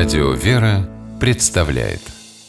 Радио «Вера» представляет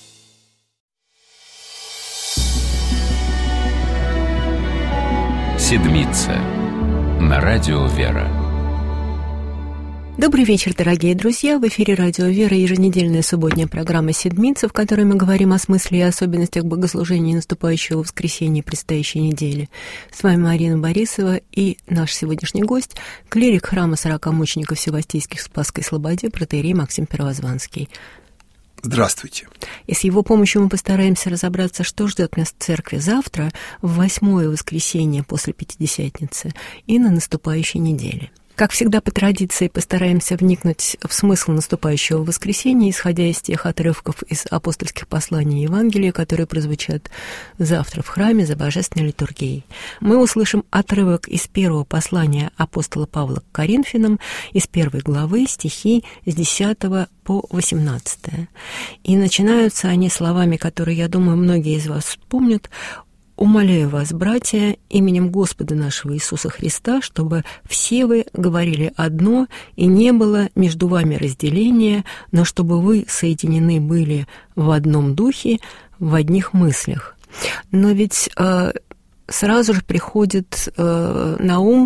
Седмица на Радио «Вера». Добрый вечер, дорогие друзья! В эфире Радио «Вера» еженедельная субботняя программа «Седмица», в которой мы говорим о смысле и особенностях богослужения наступающего воскресенья предстоящей недели. С вами Марина Борисова и наш сегодняшний гость – клирик храма 40 мучеников Севастийских в Спасской Слободе, протоиерей Максим Первозванский. Здравствуйте. И с его помощью мы постараемся разобраться, что ждет нас в церкви завтра, в 8-е воскресенье после Пятидесятницы и на наступающей неделе. Как всегда, по традиции, постараемся вникнуть в смысл наступающего воскресенья, исходя из тех отрывков из апостольских посланий и Евангелия, которые прозвучат завтра в храме за божественной литургией. Мы услышим отрывок из первого послания апостола Павла к Коринфянам, из 1 главы, стихи с 10 по 18. И начинаются они словами, которые, я думаю, многие из вас вспомнят: «Умоляю вас, братья, именем Господа нашего Иисуса Христа, чтобы все вы говорили одно, и не было между вами разделения, но чтобы вы соединены были в одном духе, в одних мыслях». Но ведь сразу же приходит на ум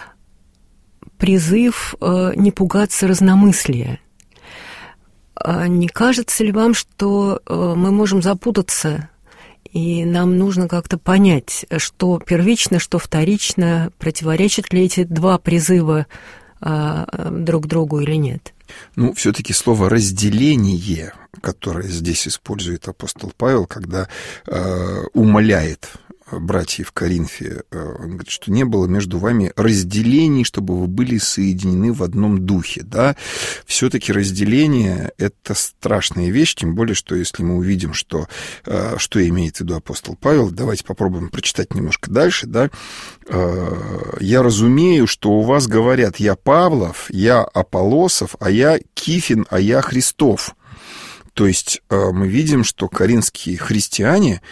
призыв не пугаться разномыслия. Не кажется ли вам, что мы можем запутаться, и нам нужно как-то понять, что первично, что вторично, противоречат ли эти два призыва друг другу или нет? Ну, все-таки слово «разделение», которое здесь использует апостол Павел, когда умоляет братьев в Коринфе, он говорит, что не было между вами разделений, чтобы вы были соединены в одном духе, да. Все-таки разделение — это страшная вещь, тем более, что если мы увидим, что имеет в виду апостол Павел, давайте попробуем прочитать немножко дальше, да. «Я разумею, что у вас говорят: я Павлов, я Аполлосов, а я Кифин, а я Христов». То есть мы видим, что коринфские христиане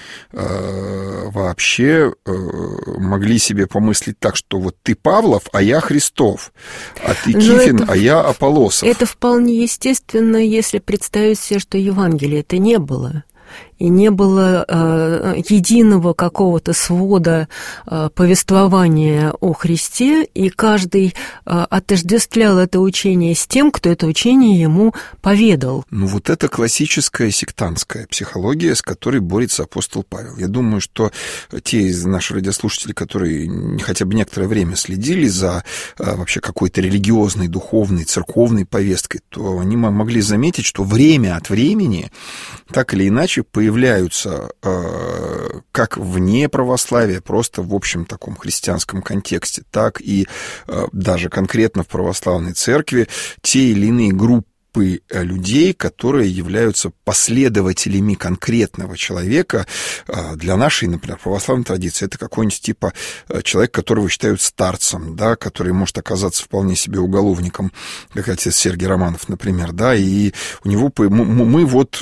вообще могли себе помыслить так, что вот ты Павлов, а я Христов, а ты Кифин, а я Аполлосов. Это вполне естественно, если представить себе, что Евангелия это не было. И не было единого какого-то свода повествования о Христе, и каждый отождествлял это учение с тем, кто это учение ему поведал. Ну, вот это классическая сектантская психология, с которой борется апостол Павел. Я думаю, что те из наших радиослушателей, которые хотя бы некоторое время следили за вообще какой-то религиозной, духовной, церковной повесткой, то они могли заметить, что время от времени так или иначе появляются как вне православия, просто в общем таком христианском контексте, так и даже конкретно в православной церкви те или иные группы людей, которые являются последователями конкретного человека. Для нашей, например, православной традиции это какой-нибудь типа человек, которого считают старцем, да, который может оказаться вполне себе уголовником, как отец Сергий Романов, например, да, и у него мы вот...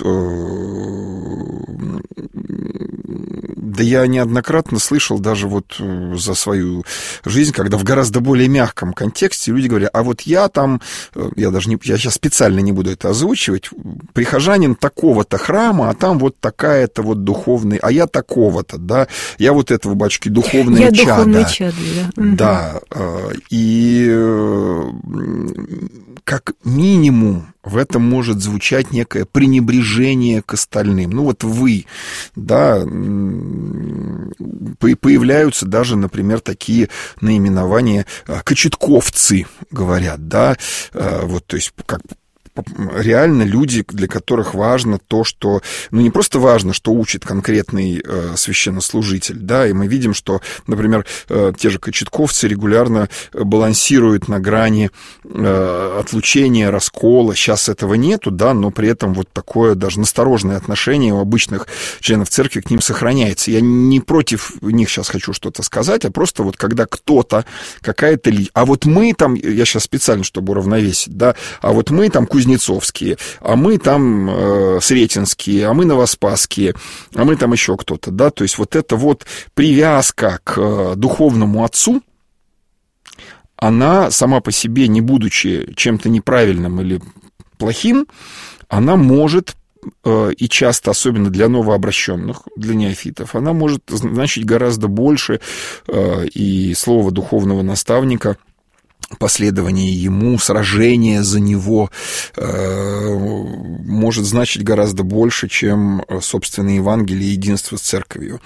Да я неоднократно слышал даже вот за свою жизнь, когда в гораздо более мягком контексте люди говорят: а вот я там, я сейчас специально не буду это озвучивать, прихожанин такого-то храма, а там вот такая-то вот духовная, а я такого-то, да, я вот этого, батюшки, духовное чадо. Я духовное чадо, да. Да, и как минимум в этом может звучать некое пренебрежение к остальным. Ну вот вы, да, появляются даже, например, такие наименования кочетковцы, говорят, да, вот, то есть как реально люди, для которых важно то, что... Ну, не просто важно, что учит конкретный священнослужитель, да, и мы видим, что, например, те же кочетковцы регулярно балансируют на грани отлучения, раскола. Сейчас этого нету, да, но при этом вот такое даже настороженное отношение у обычных членов церкви к ним сохраняется. Я не против них сейчас хочу что-то сказать, а просто вот когда кто-то, какая-то... А вот мы там, я сейчас специально, чтобы уравновесить, да, а вот мы там кузнецовские, а мы там сретенские, а мы новоспасские, а мы там еще кто-то, да, то есть вот эта вот привязка к духовному отцу, она сама по себе, не будучи чем-то неправильным или плохим, она может, и часто, особенно для новообращенных, для неофитов, она может значить гораздо больше, и слово духовного наставника, последование ему, сражение за него может значить гораздо больше, чем, собственно, Евангелие и единство с церковью.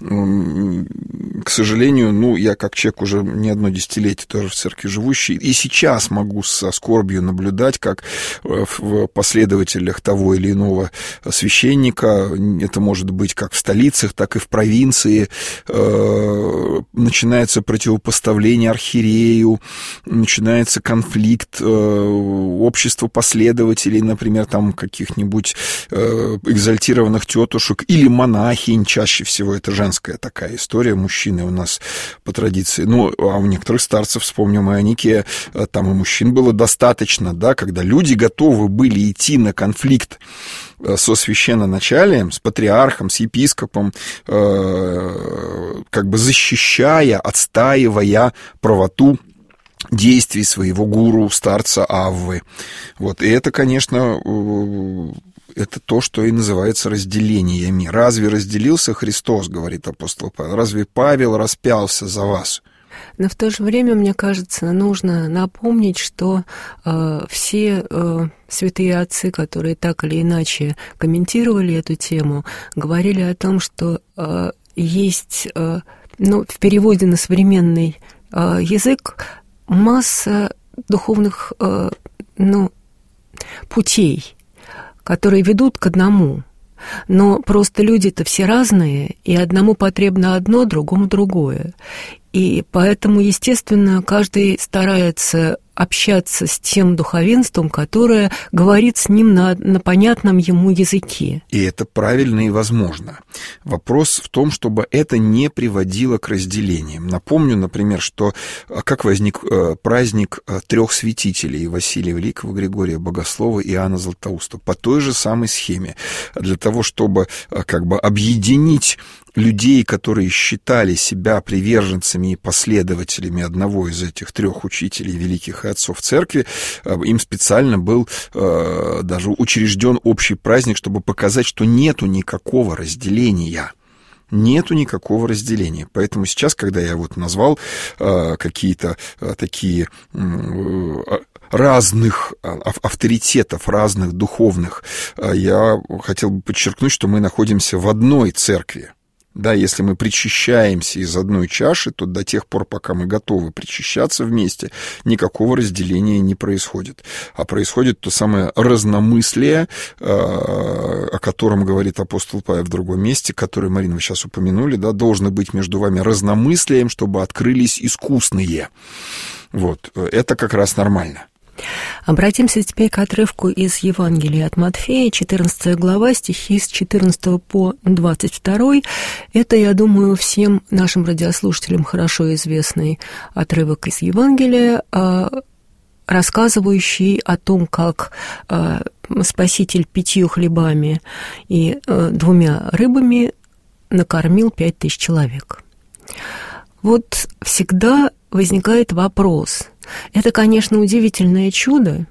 К сожалению, я как человек уже не одно десятилетие тоже в церкви живущий, и сейчас могу со скорбью наблюдать, как в последователях того или иного священника, это может быть как в столицах, так и в провинции, начинается противопоставление архиерею, начинается конфликт общества последователей, например, там каких-нибудь экзальтированных тетушек или монахинь, чаще всего это женская такая история, мужчины у нас по традиции, а у некоторых старцев, вспомним Ионикия, там и мужчин было достаточно, да, когда люди готовы были идти на конфликт со священноначалием, с патриархом, с епископом, как бы защищая, отстаивая правоту действий своего гуру, старца Аввы. Вот. И это, конечно, это то, что и называется разделениями. Разве разделился Христос, говорит апостол Павел? Разве Павел распялся за вас? Но в то же время, мне кажется, нужно напомнить, что все святые отцы, которые так или иначе комментировали эту тему, говорили о том, что есть, в переводе на современный язык, масса духовных путей, которые ведут к одному. Но просто люди-то все разные, и одному потребно одно, другому другое. И поэтому, естественно, каждый старается общаться с тем духовенством, которое говорит с ним на понятном ему языке. И это правильно и возможно. Вопрос в том, чтобы это не приводило к разделениям. Напомню, например, что как возник праздник трех святителей: Василия Великого, Григория Богослова и Иоанна Златоуста. По той же самой схеме. Для того, чтобы как бы объединить людей, которые считали себя приверженцами и последователями одного из этих трех учителей, великих и отцов церкви, им специально был даже учрежден общий праздник, чтобы показать, что нету никакого разделения. Нету никакого разделения. Поэтому сейчас, когда я назвал какие-то такие разных авторитетов, разных духовных, я хотел бы подчеркнуть, что мы находимся в одной церкви. Да, если мы причащаемся из одной чаши, то до тех пор, пока мы готовы причащаться вместе, никакого разделения не происходит. А происходит то самое разномыслие, о котором говорит апостол Павел в другом месте, которое, Марина, вы сейчас упомянули, да, должно быть между вами разномыслием, чтобы открылись искусные. Вот, это как раз нормально. Обратимся теперь к отрывку из Евангелия от Матфея, 14 глава, стихи с 14 по 22. Это, я думаю, всем нашим радиослушателям хорошо известный отрывок из Евангелия, рассказывающий о том, как Спаситель 5 хлебами и 2 рыбами накормил 5000 человек. Вот всегда возникает вопрос. Это, конечно, удивительное чудо,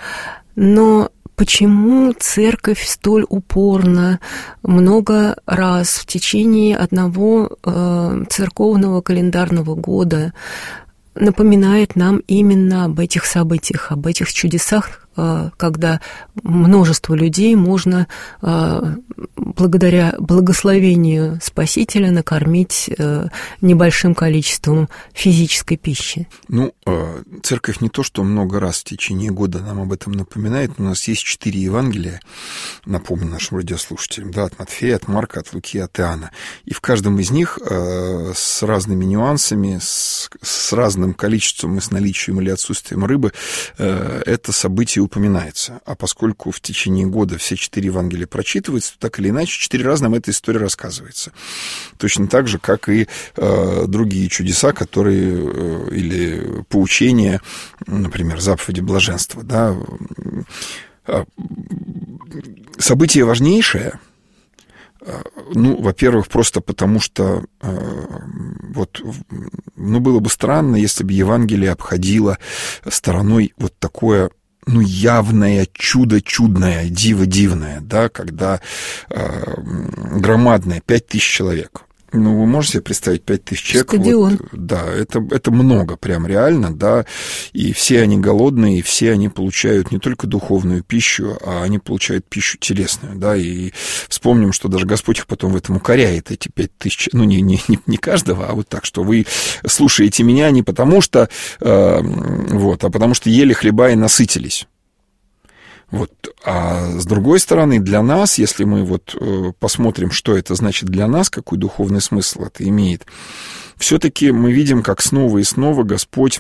но почему церковь столь упорно много раз в течение одного церковного календарного года напоминает нам именно об этих событиях, об этих чудесах, когда множество людей можно благодаря благословению Спасителя накормить небольшим количеством физической пищи? Церковь не то, что много раз в течение года нам об этом напоминает. У нас есть 4 Евангелия, напомню нашим радиослушателям, да, от Матфея, от Марка, от Луки, от Иоанна. И в каждом из них с разными нюансами, с разным количеством и с наличием или отсутствием рыбы это событие упоминается. А поскольку в течение года все 4 Евангелия прочитываются, то так или иначе 4 раза нам эта история рассказывается. Точно так же, как и другие чудеса, которые или поучения, например, заповеди блаженства. Да. Событие важнейшее, во-первых, просто потому что было бы странно, если бы Евангелие обходило стороной вот такое явное чудо чудное, диво дивное, да, когда громадное 5000 человек. Вы можете себе представить 5000 человек? Стадион. Да, это много прям реально, да, и все они голодные, и все они получают не только духовную пищу, а они получают пищу телесную, да, и вспомним, что даже Господь их потом в этом укоряет, эти 5000, не каждого, а вот так, что вы слушаете меня не потому что, а потому что ели хлеба и насытились. А с другой стороны, для нас, если мы посмотрим, что это значит для нас, какой духовный смысл это имеет, все-таки мы видим, как снова и снова Господь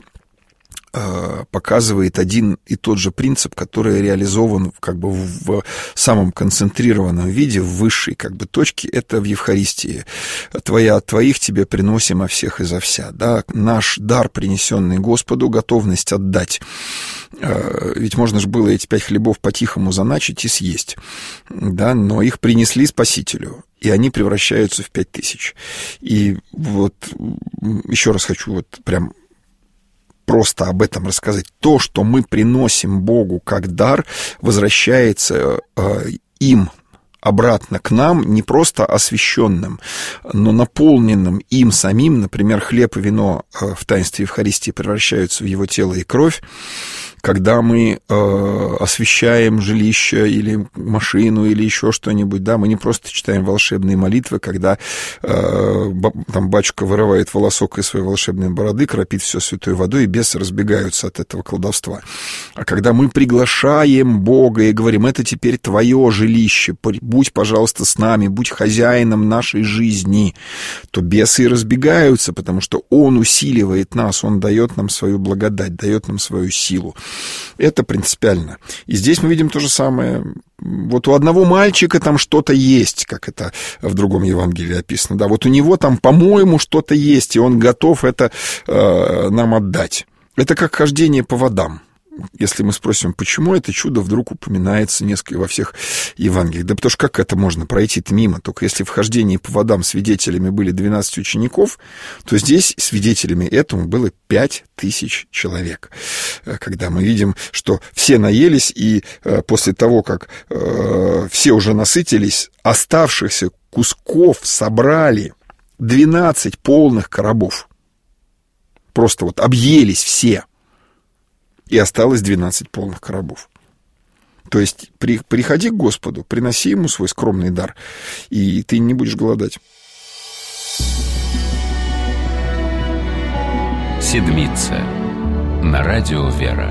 показывает один и тот же принцип, который реализован в самом концентрированном виде, в высшей точке, это в Евхаристии. «Твоя от твоих тебе приносим, а всех изо вся». Да? Наш дар, принесенный Господу, готовность отдать. Ведь можно же было эти 5 хлебов по-тихому заначить и съесть, да? Но их принесли Спасителю, и они превращаются в 5000. И еще раз хочу прям просто об этом рассказать. То, что мы приносим Богу как дар, возвращается им обратно к нам, не просто освященным, но наполненным им самим. Например, хлеб и вино в таинстве Евхаристии превращаются в его тело и кровь. Когда мы освящаем жилище или машину или еще что-нибудь, да, мы не просто читаем волшебные молитвы, когда там батюшка вырывает волосок из своей волшебной бороды, кропит все святой водой, и бесы разбегаются от этого колдовства. А когда мы приглашаем Бога и говорим: это теперь твое жилище, будь, пожалуйста, с нами, будь хозяином нашей жизни, то бесы и разбегаются, потому что Он усиливает нас, Он дает нам свою благодать, дает нам свою силу. Это принципиально. И здесь мы видим то же самое. У одного мальчика там что-то есть, как это в другом Евангелии описано. Да, у него там, по-моему, что-то есть, и он готов это нам отдать. Это как хождение по водам. Если мы спросим, почему это чудо вдруг упоминается во всех Евангелиях, да потому что как это можно пройти-то мимо? Только если в хождении по водам свидетелями были 12 учеников, то здесь свидетелями этому было 5000 человек. Когда мы видим, что все наелись, и после того, как все уже насытились, оставшихся кусков собрали 12 полных коробов. Просто объелись все. И осталось 12 полных коробов. То есть приходи к Господу, приноси Ему свой скромный дар, и ты не будешь голодать. Седмица на радио «Вера».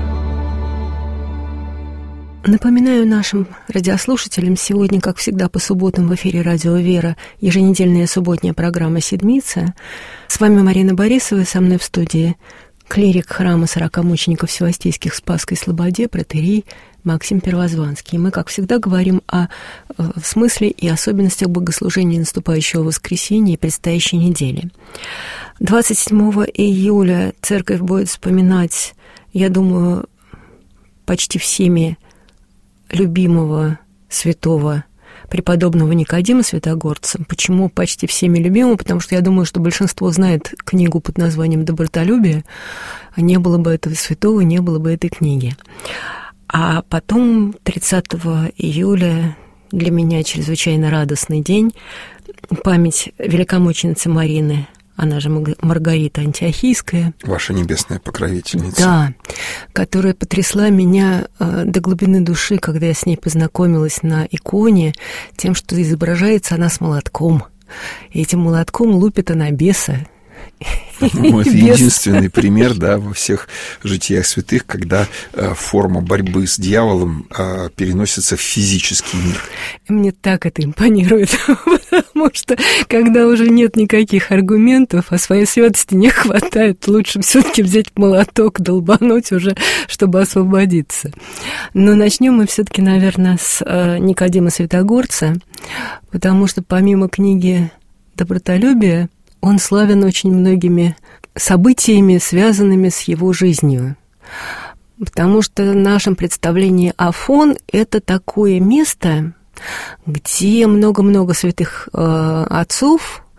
Напоминаю нашим радиослушателям, сегодня, как всегда, по субботам в эфире радио «Вера» еженедельная субботняя программа «Седмица». С вами Марина Борисова, со мной в студии клирик храма 40 мучеников Севастийских в Спасской Слободе, протоиерей Максим Первозванский. Мы, как всегда, говорим о смысле и особенностях богослужения наступающего воскресенья и предстоящей недели. 27 июля церковь будет вспоминать, я думаю, почти всеми любимого святого преподобного Никодима Святогорца. Почему почти всеми любимого? Потому что я думаю, что большинство знает книгу под названием «Добротолюбие», а не было бы этого святого, не было бы этой книги. А потом, 30 июля, для меня чрезвычайно радостный день, память великомученицы Марины, она же Маргарита Антиохийская. Ваша небесная покровительница. Да, которая потрясла меня до глубины души, когда я с ней познакомилась на иконе, тем, что изображается она с молотком. И этим молотком лупит она беса. Это единственный пример, да, во всех житиях святых, когда форма борьбы с дьяволом переносится в физический мир. Мне так это импонирует, потому что когда уже нет никаких аргументов, а своей святости не хватает, лучше все-таки взять молоток, долбануть уже, чтобы освободиться. Но начнем мы все-таки, наверное, с Никодима Святогорца, потому что помимо книги «Добротолюбие», он славен очень многими событиями, связанными с его жизнью. Потому что в нашем представлении Афон – это такое место, где много-много святых отцов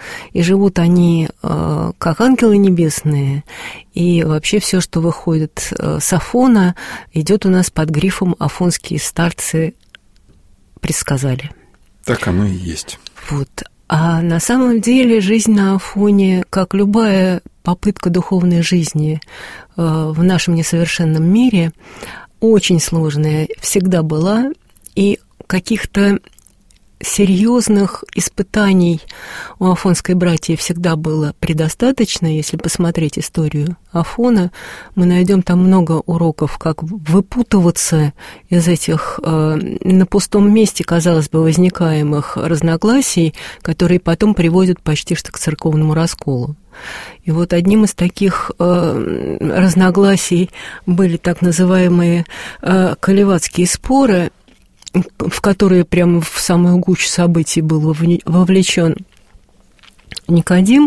и живут они как ангелы небесные, и вообще все, что выходит с Афона, идет у нас под грифом «Афонские старцы предсказали». Так оно и есть. Вот. А на самом деле жизнь на Афоне, как любая попытка духовной жизни в нашем несовершенном мире, очень сложная всегда была, и каких-то серьезных испытаний у афонской братьи всегда было предостаточно. Если посмотреть историю Афона, мы найдем там много уроков, как выпутываться из этих на пустом месте, казалось бы, возникаемых разногласий, которые потом приводят почти что к церковному расколу. И вот одним из таких разногласий были так называемые колеватские споры, в которые прямо в самую гущу событий был вовлечен Никодим.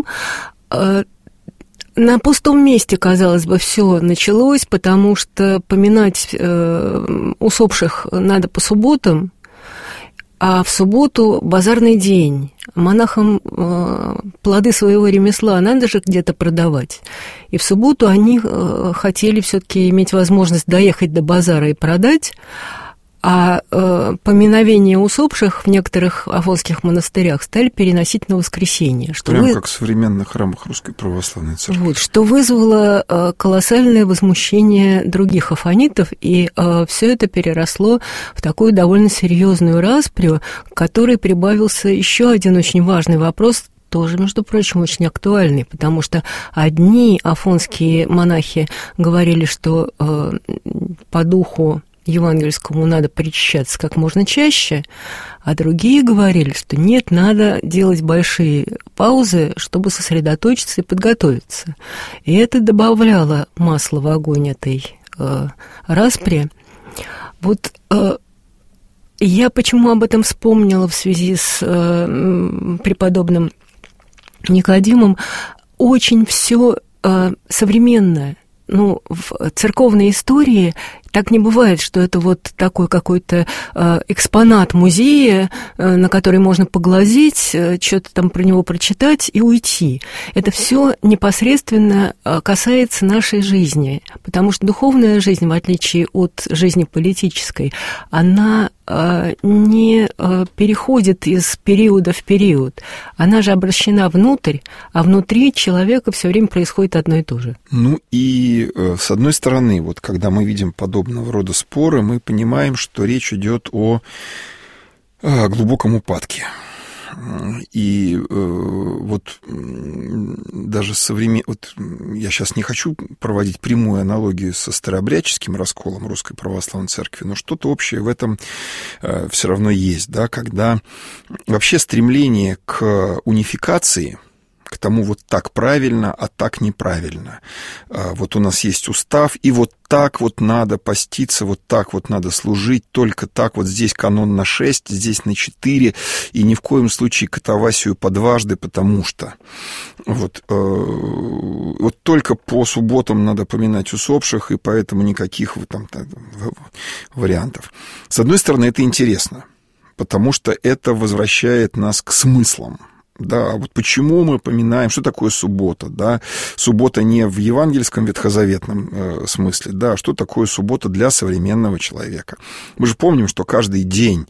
На пустом месте, казалось бы, все началось, потому что поминать усопших надо по субботам, а в субботу базарный день. Монахам плоды своего ремесла надо же где-то продавать. И в субботу они хотели все-таки иметь возможность доехать до базара и продать. А поминовения усопших в некоторых афонских монастырях стали переносить на воскресенье. Прямо как в современных храмах Русской Православной Церкви. Вот, что вызвало колоссальное возмущение других афонитов, и все это переросло в такую довольно серьезную распрю, к которой прибавился еще один очень важный вопрос, тоже, между прочим, очень актуальный, потому что одни афонские монахи говорили, что по духу евангельскому надо причащаться как можно чаще, а другие говорили, что нет, надо делать большие паузы, чтобы сосредоточиться и подготовиться. И это добавляло масла в огонь этой распри. Вот я почему об этом вспомнила в связи с преподобным Никодимом? Очень все современное. Ну, в церковной истории так не бывает, что это вот такой какой-то экспонат музея, на который можно поглазеть, что-то там про него прочитать и уйти. Это все непосредственно касается нашей жизни, потому что духовная жизнь, в отличие от жизни политической, она не переходит из периода в период. Она же обращена внутрь, а внутри человека все время происходит одно и то же. Ну и с одной стороны, вот когда мы видим подобного рода споры, мы понимаем, что речь идет о глубоком упадке. И вот даже вот я сейчас не хочу проводить прямую аналогию со старообрядческим расколом Русской Православной Церкви, но что-то общее в этом все равно есть, да, когда вообще стремление к унификации, к тому вот так правильно, а так неправильно. Вот у нас есть устав, и вот так вот надо поститься, вот так вот надо служить, только так вот здесь канон на 6, здесь на 4, и ни в коем случае катавасию по дважды, потому что вот только по субботам надо поминать усопших, и поэтому никаких там вариантов. С одной стороны, это интересно, потому что это возвращает нас к смыслам. Да, вот почему мы поминаем, что такое суббота, да, суббота не в евангельском ветхозаветном смысле, да, что такое суббота для современного человека. Мы же помним, что каждый день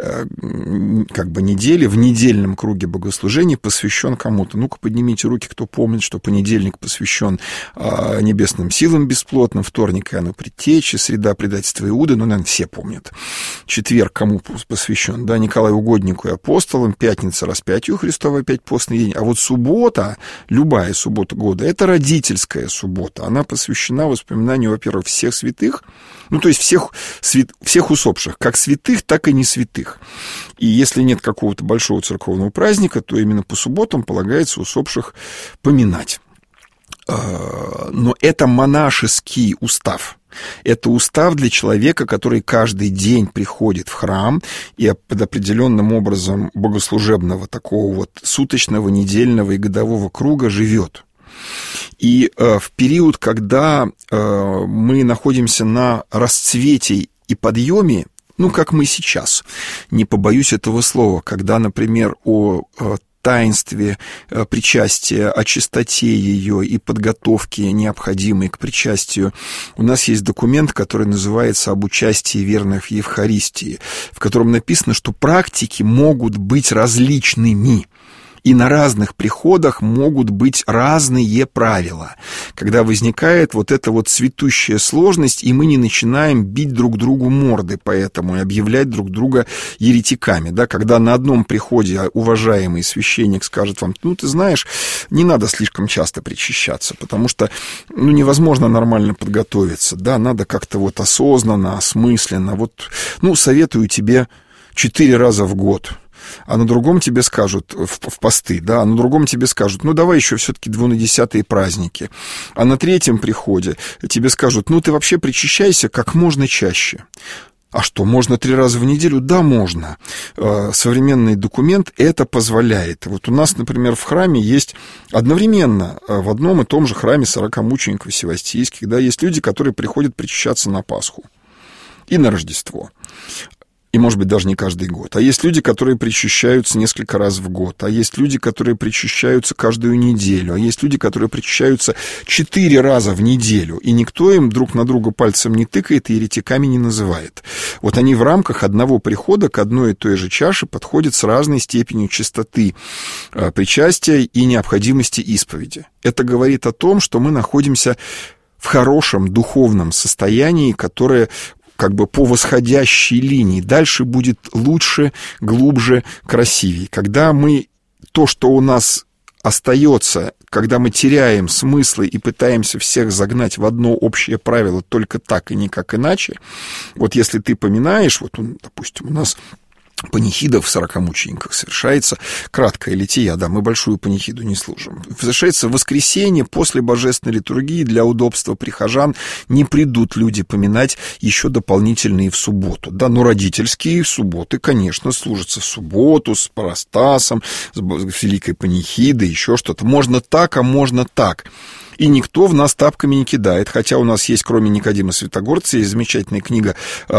как бы недели в недельном круге богослужений посвящен кому-то. Ну-ка, поднимите руки, кто помнит, что понедельник посвящен небесным силам бесплотным, вторник Иоанну Предтече, среда предательства Иуды, ну, наверное, все помнят. Четверг кому посвящен, да, Николаю Угоднику и апостолам, пятница распятию Христова, опять постный день. А вот суббота, любая суббота года, это родительская суббота. Она посвящена воспоминанию, во-первых, всех святых, ну, то есть всех усопших, как святых, так и не святых. И если нет какого-то большого церковного праздника, то именно по субботам полагается усопших поминать. Но это монашеский устав. Это устав для человека, который каждый день приходит в храм и под определенным образом богослужебного такого вот суточного, недельного и годового круга живет. И в период, когда мы находимся на расцвете и подъеме, ну, как мы сейчас, не побоюсь этого слова, когда, например, о таинстве причастия, о чистоте ее и подготовке, необходимой к причастию, у нас есть документ, который называется «Об участии верных в Евхаристии», в котором написано, что практики могут быть различными. И на разных приходах могут быть разные правила, когда возникает вот эта вот цветущая сложность, и мы не начинаем бить друг другу морды поэтому и объявлять друг друга еретиками, да, когда на одном приходе уважаемый священник скажет вам, ну, ты знаешь, не надо слишком часто причащаться, потому что, ну, невозможно нормально подготовиться, да, надо как-то вот осознанно, осмысленно, вот, ну, советую тебе 4 раза в год. А на другом тебе скажут, в посты, да, а на другом тебе скажут, ну, давай еще все-таки 12-е праздники. А на 3-м приходе тебе скажут, ну, ты вообще причащайся как можно чаще. А что, можно 3 раза в неделю? Да, можно. Современный документ это позволяет. Вот у нас, например, в храме есть одновременно в одном и том же храме 40 мучеников севастийских, да, есть люди, которые приходят причащаться на Пасху и на Рождество. И, может быть, даже не каждый год. А есть люди, которые причащаются несколько раз в год. А есть люди, которые причащаются каждую неделю. А есть люди, которые причащаются 4 раза в неделю. И никто им друг на друга пальцем не тыкает и еретиками не называет. Вот они в рамках одного прихода к одной и той же чаше подходят с разной степенью чистоты причастия и необходимости исповеди. Это говорит о том, что мы находимся в хорошем духовном состоянии, которое как бы по восходящей линии. Дальше будет лучше, глубже, красивее. Когда мы то, что у нас остается, когда мы теряем смыслы и пытаемся всех загнать в одно общее правило только так и никак иначе, вот если ты поминаешь, вот, допустим, у нас панихида в 40 мучениках совершается, краткая лития, да, мы большую панихиду не служим. Совершается в воскресенье после божественной литургии, для удобства прихожан не придут люди поминать еще дополнительные в субботу, да, но родительские субботы, конечно, служатся в субботу с парастасом, с великой панихидой, еще что-то. Можно так, а можно так. И никто в нас тапками не кидает. Хотя у нас есть, кроме Никодима Святогорца, есть замечательная книга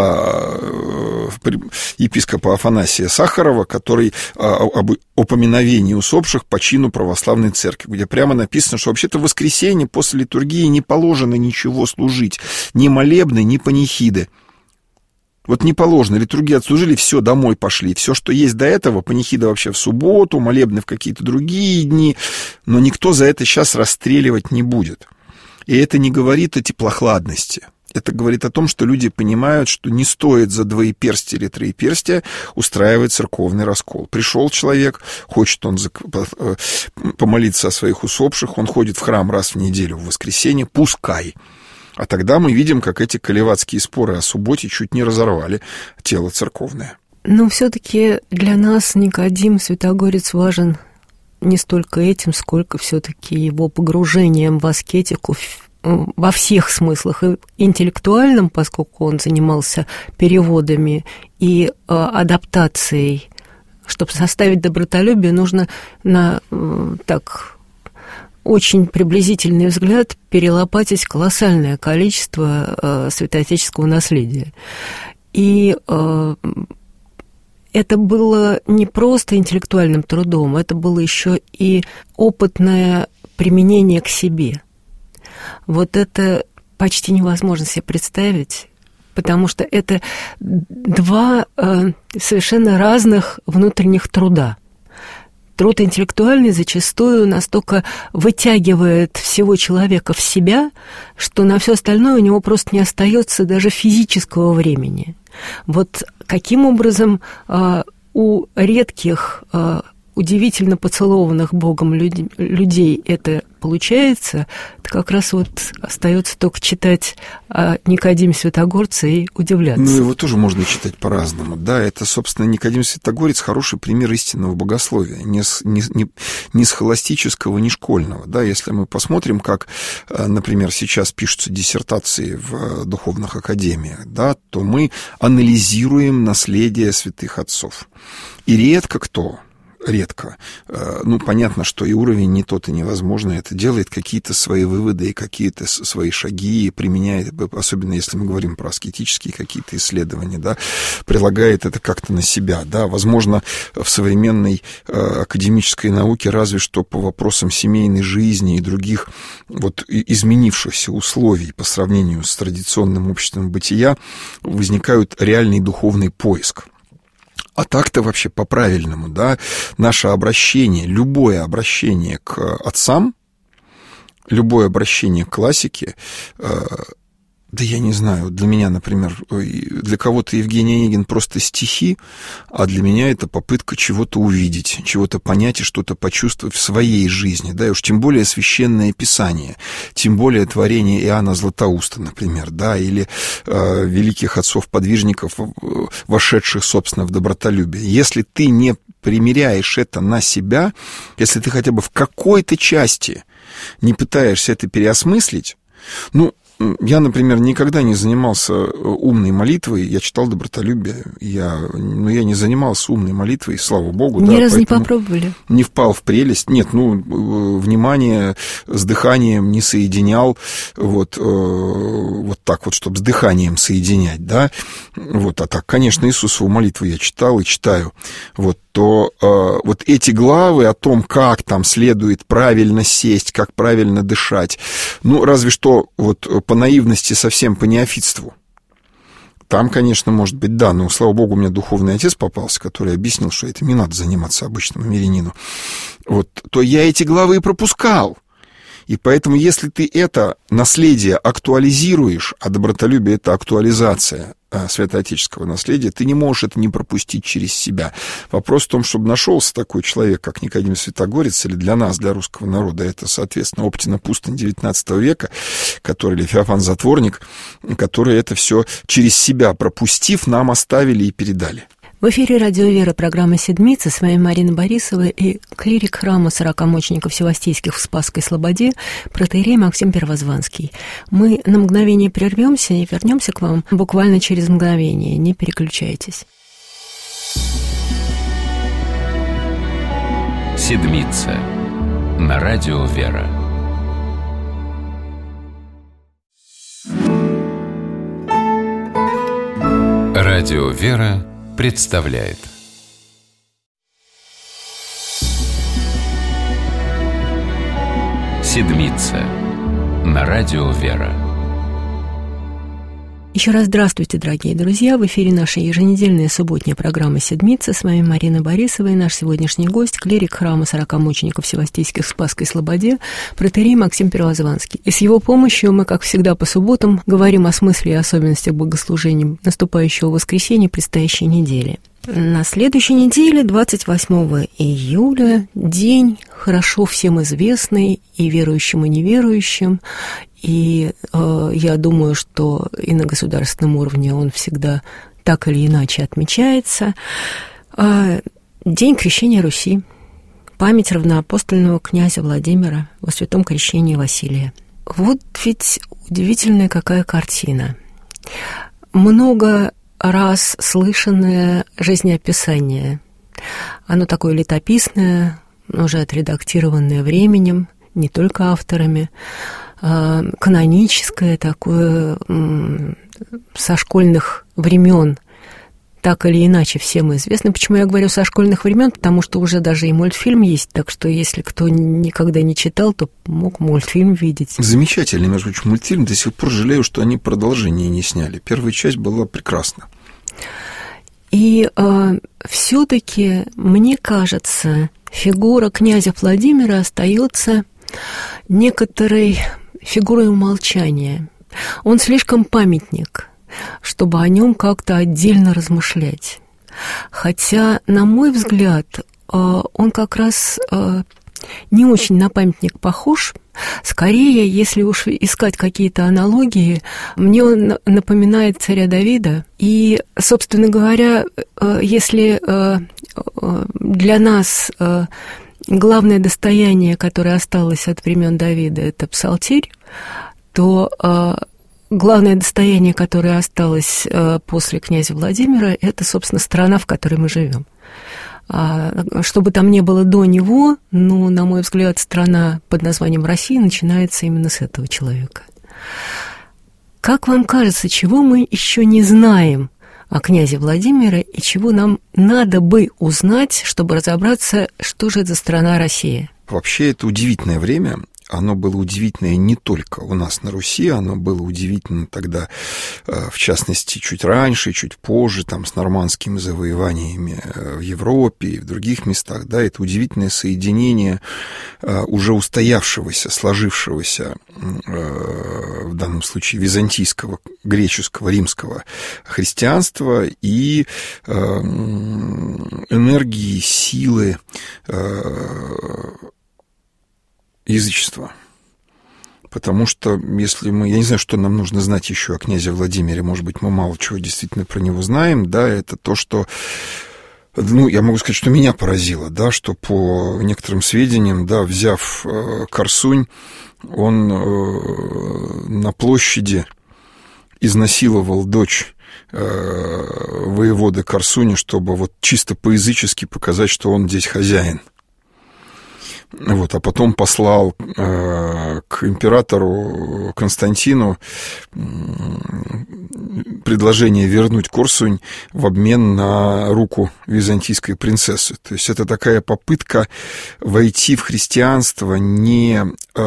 епископа Афанасия Сахарова, который об упоминовении усопших по чину православной церкви, где прямо написано, что вообще-то в воскресенье после литургии не положено ничего служить. Ни молебны, ни панихиды. Вот не положено, литургию отслужили, все, домой пошли. Все, что есть до этого, панихида вообще в субботу, молебны в какие-то другие дни, но никто за это сейчас расстреливать не будет. И это не говорит о теплохладности. Это говорит о том, что люди понимают, что не стоит за двоеперстие или троеперстие устраивать церковный раскол. Пришел человек, хочет он помолиться о своих усопших, он ходит в храм раз в неделю в воскресенье, пускай. А тогда мы видим, как эти колевацкие споры о субботе чуть не разорвали тело церковное. Но все-таки для нас Никодим Святогорец важен не столько этим, сколько все-таки его погружением в аскетику во всех смыслах, и интеллектуальном, поскольку он занимался переводами, и адаптацией. Чтобы составить добротолюбие, нужно очень приблизительный взгляд перелопатить колоссальное количество святоотеческого наследия. И это было не просто интеллектуальным трудом, это было еще и опытное применение к себе. Вот это почти невозможно себе представить, потому что это 2 совершенно разных внутренних труда. Труд интеллектуальный зачастую настолько вытягивает всего человека в себя, что на все остальное у него просто не остается даже физического времени. Вот каким образом у редких, удивительно поцелованных Богом людей это получается, это как раз вот остается только читать Никодима Святогорца и удивляться. Ну, его тоже можно читать по-разному. Да, это, собственно, Никодим Святогорец хороший пример истинного богословия, не схоластического, не школьного. Да, если мы посмотрим, как, например, сейчас пишутся диссертации в духовных академиях, да, то мы анализируем наследие святых отцов. И редко кто редко. Ну, понятно, что и уровень не тот, и невозможно. Это делает какие-то свои выводы и какие-то свои шаги, и применяет, особенно если мы говорим про аскетические какие-то исследования, да, прилагает это как-то на себя, да. Возможно, в современной академической науке разве что по вопросам семейной жизни и других вот изменившихся условий по сравнению с традиционным обществом бытия возникают реальный духовный поиск. А так-то вообще по-правильному, да, наше обращение, любое обращение к отцам, любое обращение к классике, да я не знаю, для меня, например, для кого-то Евгений Онегин просто стихи, а для меня это попытка чего-то увидеть, чего-то понять и что-то почувствовать в своей жизни, да, и уж тем более Священное Писание, тем более творение Иоанна Златоуста, например, да, или великих отцов-подвижников, вошедших, собственно, в добротолюбие. Если ты не примеряешь это на себя, если ты хотя бы в какой-то части не пытаешься это переосмыслить, ну, я, например, никогда не занимался умной молитвой, я читал добротолюбие, но я не занимался умной молитвой, слава богу. Ни разу не попробовали? Не впал в прелесть, нет, внимание с дыханием не соединял, вот так вот, чтобы с дыханием соединять, да, вот, а так, конечно, Иисусову молитву я читал и читаю, вот, то вот эти главы о том, как там следует правильно сесть, как правильно дышать, ну, разве что вот по наивности, совсем по неофитству. Там, конечно, может быть, да, но, слава богу, у меня духовный отец попался, который объяснил, что этим не надо заниматься обычному мирянину. Вот, то я эти главы и пропускал. И поэтому, если ты это наследие актуализируешь, а добротолюбие — это актуализация святоотеческого наследия, ты не можешь это не пропустить через себя. Вопрос в том, чтобы нашелся такой человек, как Никодим Святогорец, или для нас, для русского народа, это, соответственно, Оптина Пустынь XIX века, или Феофан Затворник, которые это все через себя пропустив, нам оставили и передали. В эфире «Радио Вера», программа «Седмица». С вами Марина Борисова и клирик храма 40 мучеников Севастийских в Спасской Слободе, протоиерей Максим Первозванский. Мы на мгновение прервемся и вернемся к вам буквально через мгновение. Не переключайтесь. «Седмица» на «Радио Вера». «Радио Вера» представляет «Седмица» на «Радио Вера». Еще раз здравствуйте, дорогие друзья! В эфире наша еженедельная субботняя программа «Седмица». С вами Марина Борисова и наш сегодняшний гость, клирик храма 40 мучеников Севастийских в Спасской Слободе, протоиерей Максим Первозванский. И с его помощью мы, как всегда, по субботам говорим о смысле и особенностях богослужения наступающего воскресенья предстоящей недели. На следующей неделе, 28 июля, день хорошо всем известный и верующим, и неверующим. И я думаю, что и на государственном уровне он всегда так или иначе отмечается. День крещения Руси, память равноапостольного князя Владимира во святом крещении Василия. Вот ведь удивительная какая картина. Много раз слышанное жизнеописание. Оно такое летописное, уже отредактированное временем, не только авторами, каноническое такое, со школьных времен, так или иначе всем известно. Почему я говорю со школьных времен? Потому что уже даже и мультфильм есть, так что если кто никогда не читал, то мог мультфильм видеть. Замечательный, между прочим, мультфильм. До сих пор жалею, что они продолжение не сняли. Первая часть была прекрасна. И все-таки, мне кажется, фигура князя Владимира остается некоторой фигурой умолчания. Он слишком памятник, чтобы о нем как-то отдельно размышлять. Хотя, на мой взгляд, он как раз не очень на памятник похож. Скорее, если уж искать какие-то аналогии, мне он напоминает царя Давида. И, собственно говоря, если для нас главное достояние, которое осталось от времен Давида, это псалтирь, то главное достояние, которое осталось после князя Владимира, это, собственно, страна, в которой мы живем. Что бы там ни было до него, но, на мой взгляд, страна под названием Россия начинается именно с этого человека. Как вам кажется, чего мы еще не знаем о князе Владимире и чего нам надо бы узнать, чтобы разобраться, что же это за страна Россия? Вообще, это удивительное время. Оно было удивительное не только у нас на Руси, оно было удивительно тогда, в частности, чуть раньше, чуть позже, там, с нормандскими завоеваниями в Европе и в других местах. Да, это удивительное соединение уже устоявшегося, сложившегося, в данном случае, византийского, греческого, римского христианства и энергии, силы язычества. Потому что если мы... Я не знаю, что нам нужно знать еще о князе Владимире. Может быть, мы мало чего действительно про него знаем. Да, это то, что... Ну, я могу сказать, что меня поразило, да, что по некоторым сведениям, да, взяв Корсунь, он на площади изнасиловал дочь воеводы Корсуни, чтобы вот чисто по-язычески показать, что он здесь хозяин. Вот, а потом послал к императору Константину предложение вернуть Корсунь в обмен на руку византийской принцессы. То есть это такая попытка войти в христианство не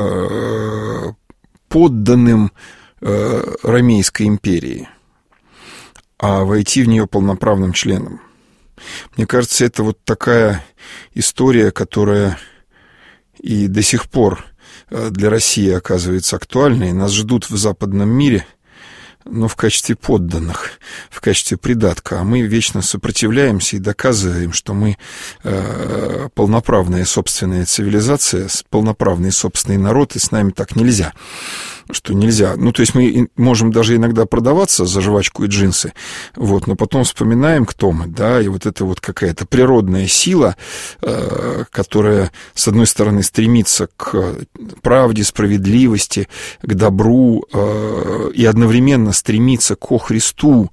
подданным Ромейской империи, а войти в нее полноправным членом. Мне кажется, это вот такая история, которая и до сих пор для России оказывается актуальной. Нас ждут в западном мире, но в качестве подданных, в качестве придатка. А мы вечно сопротивляемся и доказываем, что мы полноправная собственная цивилизация, полноправный собственный народ, и с нами так нельзя. Что нельзя. Ну, то есть мы можем даже иногда продаваться за жвачку и джинсы, вот, но потом вспоминаем, кто мы, да, и вот это вот какая-то природная сила, которая, с одной стороны, стремится к правде, справедливости, к добру, и одновременно стремится ко Христу,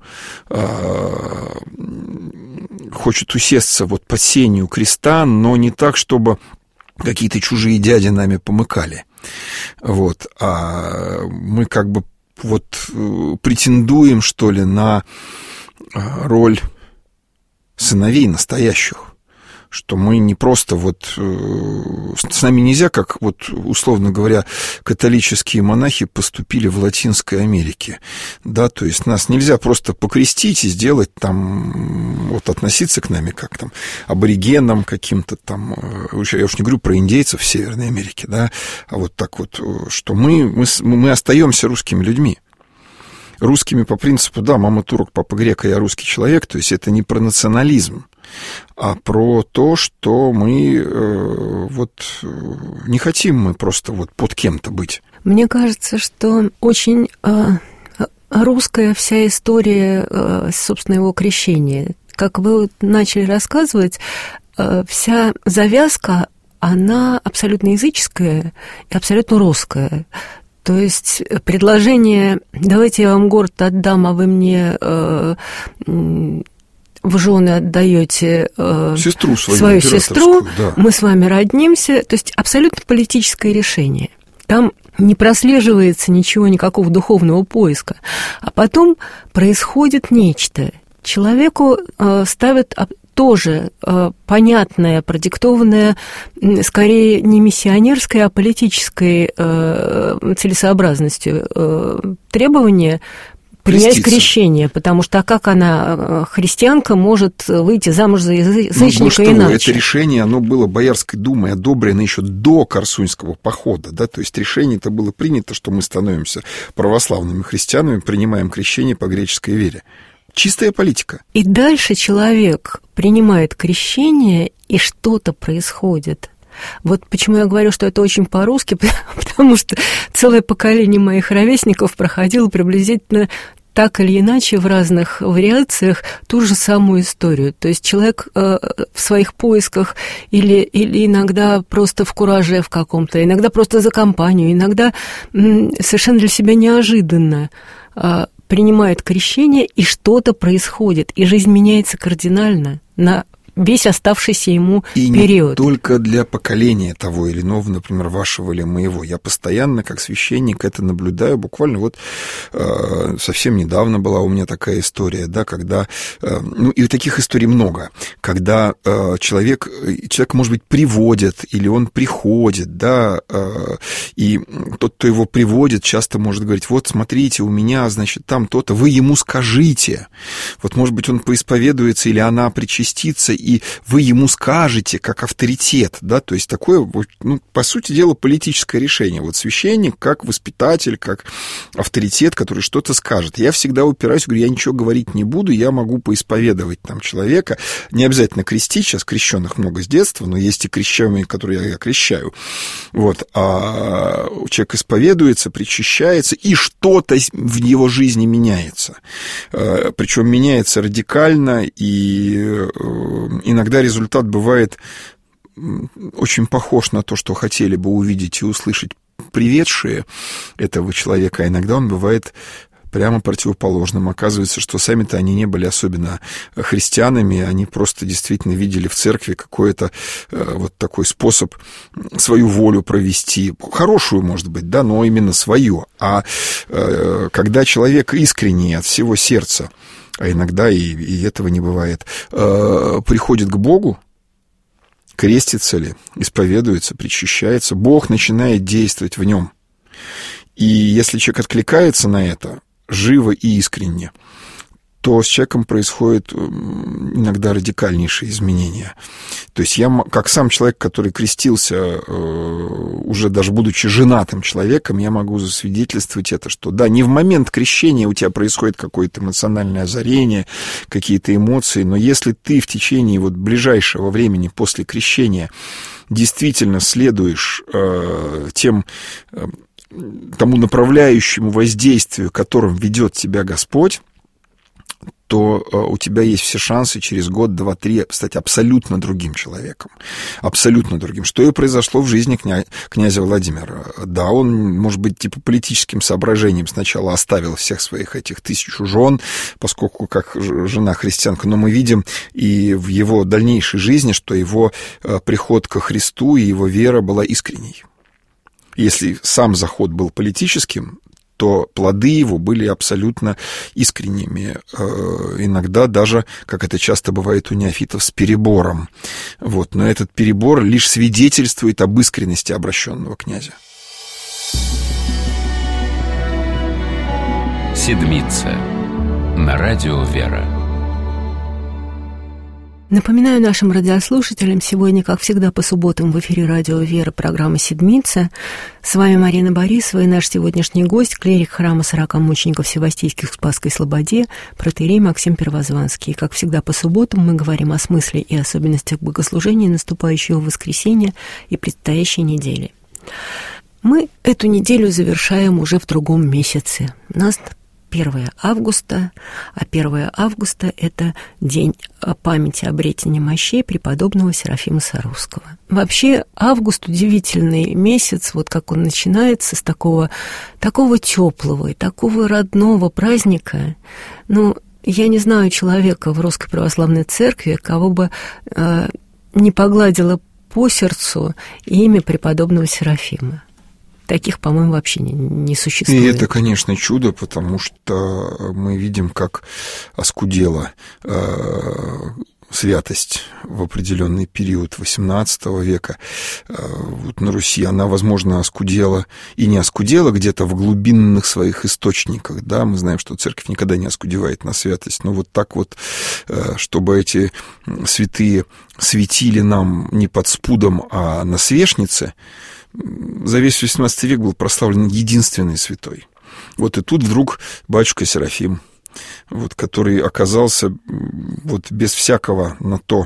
хочет усесться вот под сенью креста, но не так, чтобы какие-то чужие дяди нами помыкали. Вот, а мы как бы вот претендуем, что ли, на роль сыновей настоящих, что мы не просто вот... С нами нельзя, как вот, условно говоря, католические монахи поступили в Латинской Америке, да, то есть нас нельзя просто покрестить и сделать там, вот относиться к нами как там аборигенам каким-то там, я уж не говорю про индейцев в Северной Америке, да, а вот так вот, что мы остаемся русскими людьми. Русскими по принципу, да, мама турок, папа грек, а я русский человек, то есть это не про национализм, а про то, что мы вот не хотим мы просто вот под кем-то быть. Мне кажется, что очень русская вся история, собственно, его крещения. Как вы начали рассказывать, вся завязка, она абсолютно языческая и абсолютно русская. То есть предложение «давайте я вам город отдам, а вы мне в жены отдаете свою сестру, да. Мы с вами роднимся». То есть абсолютно политическое решение. Там не прослеживается ничего, никакого духовного поиска. А потом происходит нечто. Человеку ставят тоже понятное, продиктованное скорее не миссионерской, а политической целесообразностью требование принять крещение, потому что как она, христианка, может выйти замуж за язычника иначе? Это решение, оно было Боярской думой одобрено еще до Корсуньского похода, да, то есть решение это было принято, что мы становимся православными христианами, принимаем крещение по греческой вере. Чистая политика. И дальше человек принимает крещение, и что-то происходит. Вот почему я говорю, что это очень по-русски, потому что целое поколение моих ровесников проходило приблизительно так или иначе в разных вариациях ту же самую историю. То есть человек в своих поисках или иногда просто в кураже в каком-то, иногда просто за компанию, иногда совершенно для себя неожиданно принимает крещение, и что-то происходит, и жизнь меняется кардинально на весь оставшийся ему и период. Не только для поколения того или иного, например, вашего или моего. Я постоянно, как священник, это наблюдаю. Буквально вот совсем недавно была у меня такая история, да, когда... и таких историй много. Когда человек, может быть, приводят, или он приходит, да, и тот, кто его приводит, часто может говорить: вот, смотрите, у меня, значит, там то-то, вы ему скажите. Вот, может быть, он поисповедуется, или она причастится, и вы ему скажете, как авторитет, да, то есть такое, по сути дела, политическое решение. Вот священник как воспитатель, как авторитет, который что-то скажет. Я всегда упираюсь, говорю, я ничего говорить не буду, я могу поисповедовать там человека, не обязательно крестить, сейчас крещенных много с детства, но есть и крещенные, которые я крещаю, вот, а человек исповедуется, причащается, и что-то в его жизни меняется, причем меняется радикально, и иногда результат бывает очень похож на то, что хотели бы увидеть и услышать приведшие этого человека, а иногда он бывает прямо противоположным. Оказывается, что сами-то они не были особенно христианами, они просто действительно видели в церкви какой-то вот такой способ свою волю провести, хорошую, может быть, да, но именно свою. А когда человек искренний от всего сердца, а иногда и этого не бывает, приходит к Богу, крестится ли, исповедуется, причащается, Бог начинает действовать в нем. И если человек откликается на это живо и искренне, то с человеком происходят иногда радикальнейшие изменения. То есть я, как сам человек, который крестился, уже даже будучи женатым человеком, я могу засвидетельствовать это, что да, не в момент крещения у тебя происходит какое-то эмоциональное озарение, какие-то эмоции, но если ты в течение вот ближайшего времени после крещения действительно следуешь тому направляющему воздействию, которым ведет тебя Господь, то у тебя есть все шансы через год, два, три стать абсолютно другим человеком. Абсолютно другим. Что и произошло в жизни князя Владимира. Да, он, может быть, типа политическим соображением сначала оставил всех своих этих 1000 жен, поскольку как жена христианка, но мы видим и в его дальнейшей жизни, что его приход ко Христу и его вера была искренней. Если сам заход был политическим, то плоды его были абсолютно искренними. Иногда даже, как это часто бывает у неофитов, с перебором. Вот. Но этот перебор лишь свидетельствует об искренности обращенного князя. Седмица. На радио «Вера». Напоминаю нашим радиослушателям, сегодня, как всегда, по субботам в эфире радио «Вера» программа «Седмица». С вами Марина Борисова и наш сегодняшний гость, клирик храма 40 мучеников Севастийских в Спасской Слободе, протоиерей Максим Первозванский. И, как всегда, по субботам мы говорим о смысле и особенностях богослужения наступающего воскресенья и предстоящей недели. Мы эту неделю завершаем уже в другом месяце. У нас 1 августа, а 1 августа – это день памяти обретения мощей преподобного Серафима Саровского. Вообще, август – удивительный месяц, вот как он начинается с такого теплого и такого родного праздника. Ну, я не знаю человека в Русской Православной Церкви, кого бы не погладило по сердцу имя преподобного Серафима. Таких, по-моему, вообще не существует. И это, конечно, чудо, потому что мы видим, как оскудела святость в определенный период XVIII века. Вот на Руси она, возможно, оскудела и не оскудела где-то в глубинных своих источниках. Да? Мы знаем, что церковь никогда не оскудевает на святость. Но вот так вот, чтобы эти святые светили нам не под спудом, а на свечнице, за весь XVIII век был прославлен единственный святой. Вот и тут вдруг батюшка Серафим, вот, который оказался вот без всякого на то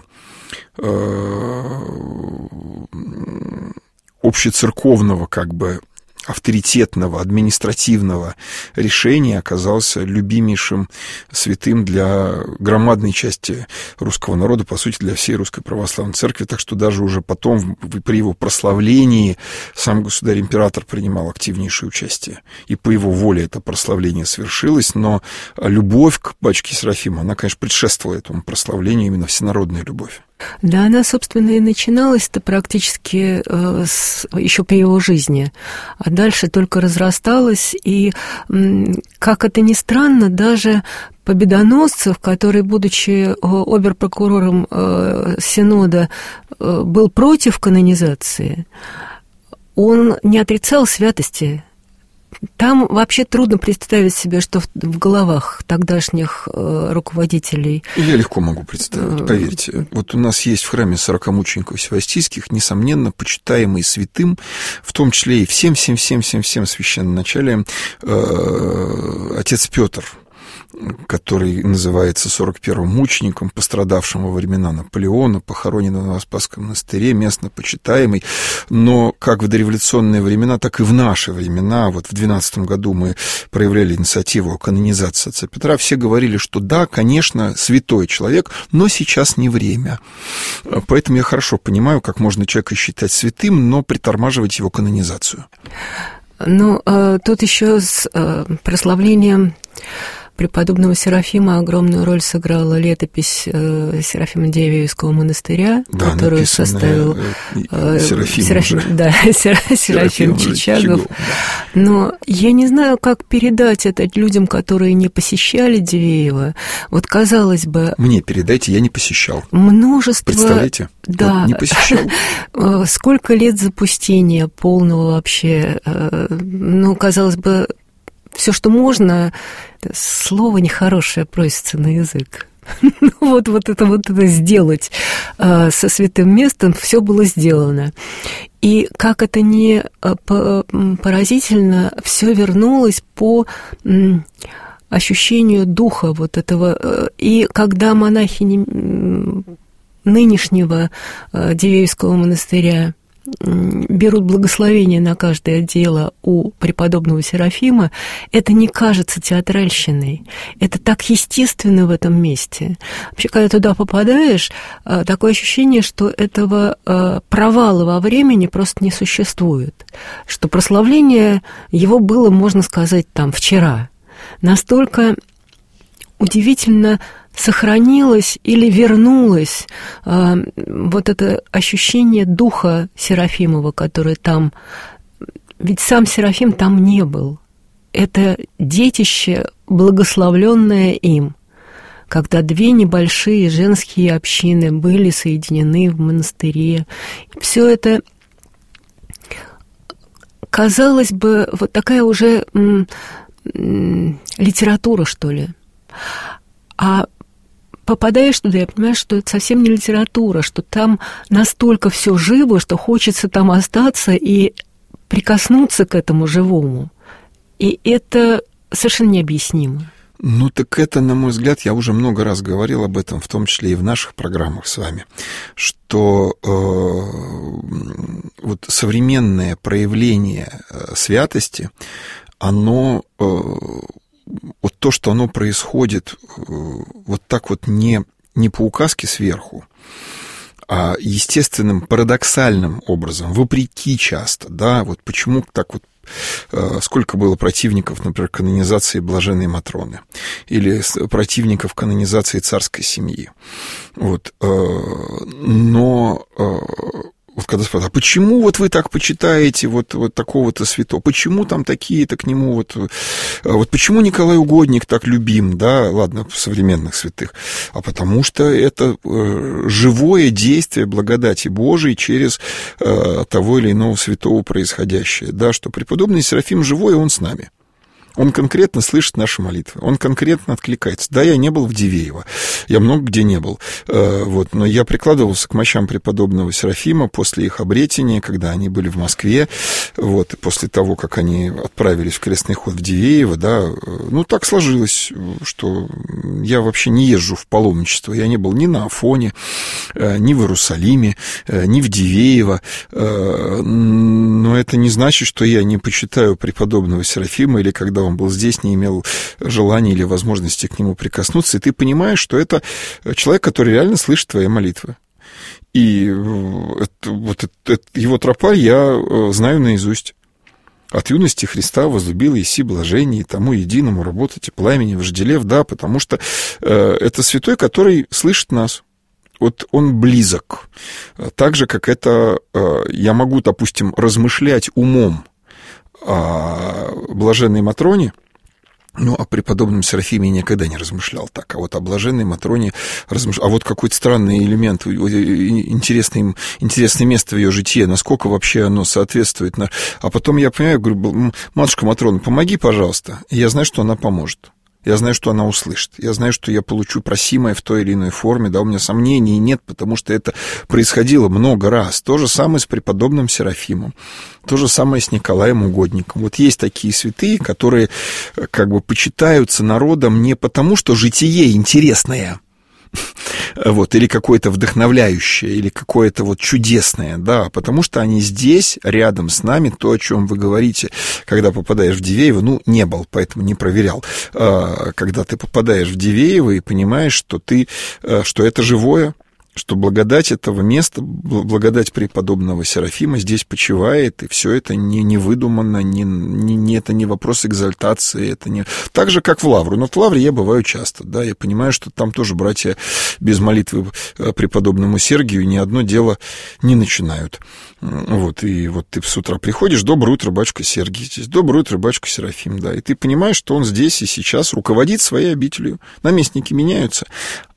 общецерковного, как бы, авторитетного, административного решения, оказался любимейшим святым для громадной части русского народа, по сути, для всей Русской Православной Церкви, так что даже уже потом, при его прославлении, сам государь-император принимал активнейшее участие, и по его воле это прославление свершилось, но любовь к батюшке Серафиму, она, конечно, предшествовала этому прославлению, именно всенародная любовь. Да, она, собственно, и начиналась-то практически еще при его жизни, а дальше только разрасталась, и, как это ни странно, даже Победоносцев, который, будучи обер-прокурором Синода, был против канонизации, он не отрицал святости. Там вообще трудно представить себе, что в головах тогдашних руководителей... Я легко могу представить, поверьте. Вот у нас есть в храме 40 мучеников севастийских, несомненно, почитаемый святым, в том числе и всем священноначалием, отец Петр, который называется 41-м мучеником, пострадавшим во времена Наполеона, похоронен в Новоспасском монастыре, местно почитаемый, но как в дореволюционные времена, так и в наши времена, вот в 12 году мы проявляли инициативу о канонизации отца Петра, все говорили, что да, конечно, святой человек, но сейчас не время. Поэтому я хорошо понимаю, как можно человека считать святым, но притормаживать его канонизацию. Ну, тут еще с прославлением преподобного Серафима огромную роль сыграла летопись Серафима Дивеевского монастыря, да, которую составил Серафим Чичагов. Но я не знаю, как передать это людям, которые не посещали Дивеева. Вот, казалось бы... Мне передайте, я не посещал. Множество... Представляете? Да. Вот не посещал. Сколько лет запустения полного вообще, ну, казалось бы, все, что можно, слово нехорошее просится на язык. Вот это сделать со святым местом, все было сделано. И как это ни поразительно, все вернулось по ощущению духа вот этого. И когда монахини нынешнего Дивеевского монастыря берут благословение на каждое дело у преподобного Серафима, это не кажется театральщиной. Это так естественно в этом месте. Вообще, когда туда попадаешь, такое ощущение, что этого провала во времени просто не существует. Что прославление его было, можно сказать, там вчера. Настолько удивительно сохранилось или вернулось вот это ощущение духа Серафимова, который там... Ведь сам Серафим там не был. Это детище, благословленное им, когда две небольшие женские общины были соединены в монастыре. Все это, казалось бы, вот такая уже литература, что ли. А попадаешь туда, я понимаю, что это совсем не литература, что там настолько все живо, что хочется там остаться и прикоснуться к этому живому. И это совершенно необъяснимо. Ну, так это, на мой взгляд, я уже много раз говорил об этом, в том числе и в наших программах с вами, что вот современное проявление святости, оно... Вот то, что оно происходит вот так вот не по указке сверху, а естественным, парадоксальным образом, вопреки часто, да, вот почему так вот, сколько было противников, например, канонизации Блаженной Матроны или противников канонизации царской семьи, вот, но... Вот когда спрашивают, а почему вот вы так почитаете вот такого-то святого? Почему там такие-то к нему вот почему Николай Угодник так любим, да, ладно, современных святых, а потому что это живое действие благодати Божией через того или иного святого происходящее, да, что преподобный Серафим живой, он с нами. Он конкретно слышит наши молитвы, он конкретно откликается. Да, я не был в Дивеево, я много где не был, вот, но я прикладывался к мощам преподобного Серафима после их обретения, когда они были в Москве, вот, и после того, как они отправились в крестный ход в Дивеево, да, ну, так сложилось, что я вообще не езжу в паломничество, я не был ни на Афоне, ни в Иерусалиме, ни в Дивеево, но это не значит, что я не почитаю преподобного Серафима или когда он был здесь, не имел желания или возможности к нему прикоснуться, и ты понимаешь, что это человек, который реально слышит твои молитвы. И его тропарь я знаю наизусть. От юности Христа возлюбил еси блажение, и тому единому работать и пламени вожделев, да, потому что это святой, который слышит нас. вот он близок. Так же, как это я могу, допустим, размышлять умом о блаженной Матроне, ну, о преподобном Серафиме я никогда не размышлял так, а вот о блаженной Матроне размышлял. А вот какой-то странный элемент, интересное место в ее житии, насколько вообще оно соответствует. А потом я понимаю, говорю: матушка Матрона, помоги, пожалуйста. И я знаю, что она поможет. Я знаю, что она услышит. Я знаю, что я получу просимое в той или иной форме. Да, у меня сомнений нет, потому что это происходило много раз. То же самое с преподобным Серафимом. То же самое с Николаем Угодником. Вот есть такие святые, которые как бы почитаются народом не потому, что житие интересное, вот, или какое-то вдохновляющее, или какое-то вот чудесное, да, потому что они здесь, рядом с нами. То, о чем вы говорите, когда попадаешь в Дивеево, ну, не был, поэтому не проверял, когда ты попадаешь в Дивеево и понимаешь, что это живое, что благодать этого места, благодать преподобного Серафима здесь почивает, и все это не выдумано, это не вопрос экзальтации, это не... Так же, как в Лавру. Но в Лавре я бываю часто, да, я понимаю, что там тоже братья без молитвы преподобному Сергию ни одно дело не начинают. Вот, и вот ты с утра приходишь: доброе утро, батюшка Сергий здесь, доброе утро, батюшка Серафим, да, и ты понимаешь, что он здесь и сейчас руководит своей обителью. Наместники меняются,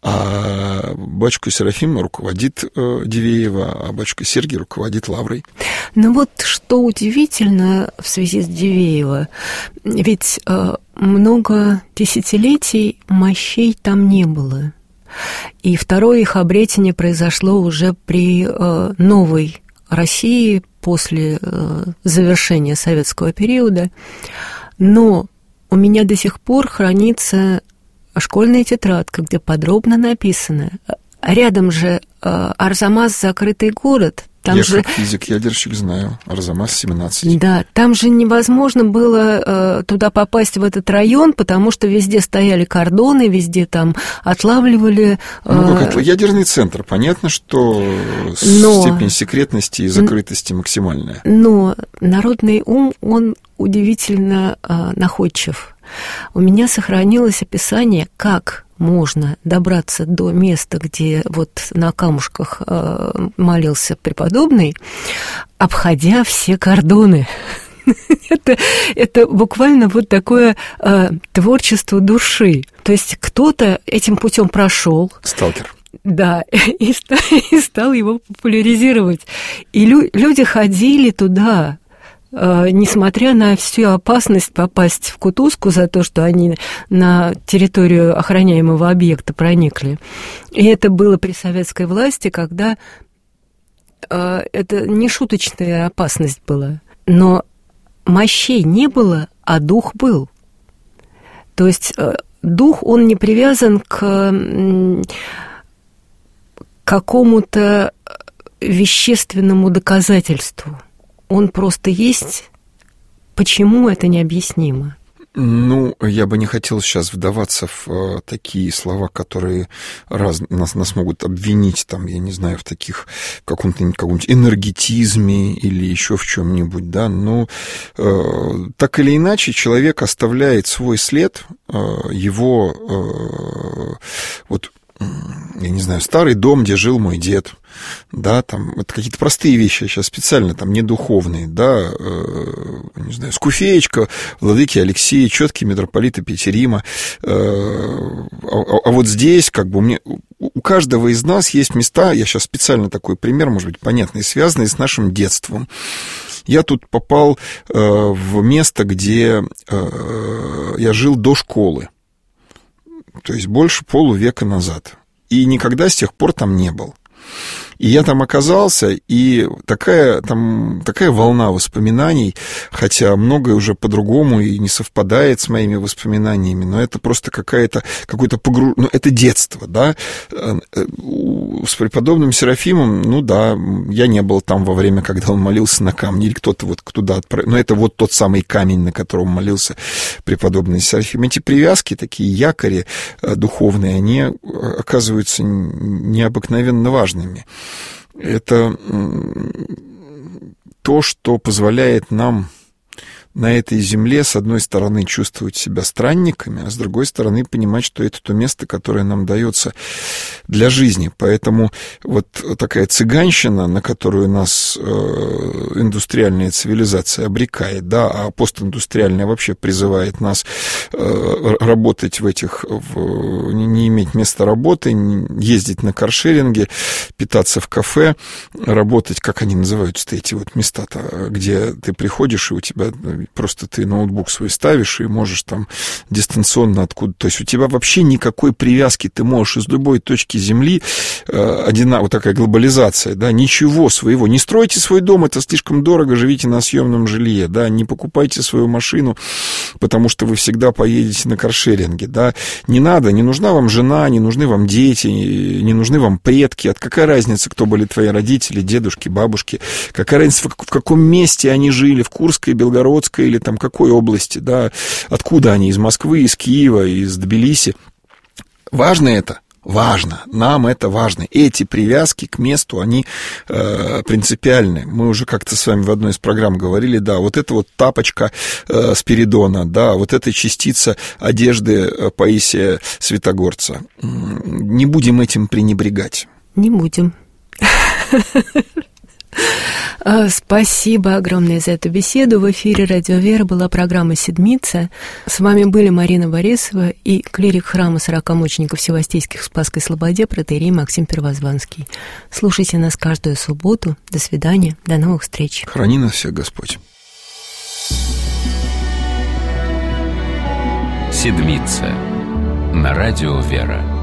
а батюшка Серафим руководит Дивеево, а батюшка Сергий руководит Лаврой. Ну вот что удивительно в связи с Дивеево, ведь много десятилетий мощей там не было. И второе их обретение произошло уже при новой России после завершения советского периода. Но у меня до сих пор хранится школьная тетрадка, где подробно написано. Рядом же Арзамас — закрытый город. Там я же... как физик-ядерщик знаю. Арзамас 17. Да, там же невозможно было туда попасть, в этот район, потому что везде стояли кордоны, везде там отлавливали... Ну, как это? Ядерный центр. Понятно, что степень секретности и закрытости максимальная. Но народный ум, он удивительно находчив. У меня сохранилось описание, как можно добраться до места, где вот на камушках молился преподобный, обходя все кордоны. Это буквально вот такое творчество души. То есть кто-то этим путем прошел. Сталкер. Да, и стал его популяризировать. И люди ходили туда, несмотря на всю опасность попасть в кутузку за то, что они на территорию охраняемого объекта проникли. И это было при советской власти, когда это не шуточная опасность была. Но мощей не было, а дух был. То есть дух, он не привязан к какому-то вещественному доказательству. Он просто есть. Почему это необъяснимо? Ну, я бы не хотел сейчас вдаваться в такие слова, которые нас могут обвинить, там, я не знаю, в каком-нибудь энергетизме или еще в чем-нибудь, да, но так или иначе человек оставляет свой след, его вот... Я не знаю, старый дом, где жил мой дед, да, там, это какие-то простые вещи, я сейчас специально, там, не духовные, да, не знаю, скуфеечка владыки Алексея, четкий митрополита Петерима, а вот здесь, как бы, у каждого из нас есть места, я сейчас специально такой пример, может быть, понятный, связанный с нашим детством. Я тут попал в место, где я жил до школы. То есть больше полувека назад. И никогда с тех пор там не был. И я там оказался, и такая волна воспоминаний, хотя многое уже по-другому и не совпадает с моими воспоминаниями, но это просто какое-то погружение, ну, это детство, да. С преподобным Серафимом, ну да, я не был там во время, когда он молился на камне, или кто-то вот туда отправил, но это вот тот самый камень, на котором молился преподобный Серафим. Эти привязки, такие якори духовные, они оказываются необыкновенно важными. Это то, что позволяет нам, на этой земле, с одной стороны, чувствовать себя странниками, а с другой стороны, понимать, что это то место, которое нам дается для жизни. Поэтому вот такая цыганщина, на которую нас индустриальная цивилизация обрекает, да, а постиндустриальная вообще призывает нас работать не иметь места работы, ездить на каршеринге, питаться в кафе, работать, как они называются, эти вот места-то, где ты приходишь, и у тебя просто ты ноутбук свой ставишь, и можешь там дистанционно откуда. То есть у тебя вообще никакой привязки, ты можешь из любой точки Земли, вот такая глобализация, да, ничего своего. Не стройте свой дом, это слишком дорого, живите на съемном жилье, да, не покупайте свою машину, потому что вы всегда поедете на каршеринге, да. Не надо, не нужна вам жена, не нужны вам дети, не нужны вам предки. Какая разница, кто были твои родители, дедушки, бабушки? Какая разница, в каком месте они жили, в Курской, Белгородской или там какой области, да? Откуда они, из Москвы, из Киева, из Тбилиси? Важно это? Важно, нам это важно. Эти привязки к месту, они принципиальны. Мы уже как-то с вами в одной из программ говорили, да, вот эта вот тапочка Спиридона, да, вот эта частица одежды Паисия Святогорца. Не будем этим пренебрегать. Не будем. Спасибо огромное за эту беседу. В эфире «Радио Вера» была программа «Седмица». С вами были Марина Борисова и клирик храма 40 мучеников Севастийских в Спасской Слободе протоиерей Максим Первозванский. Слушайте нас каждую субботу. До свидания. До новых встреч. Храни нас всех Господь. «Седмица» на радио «Вера».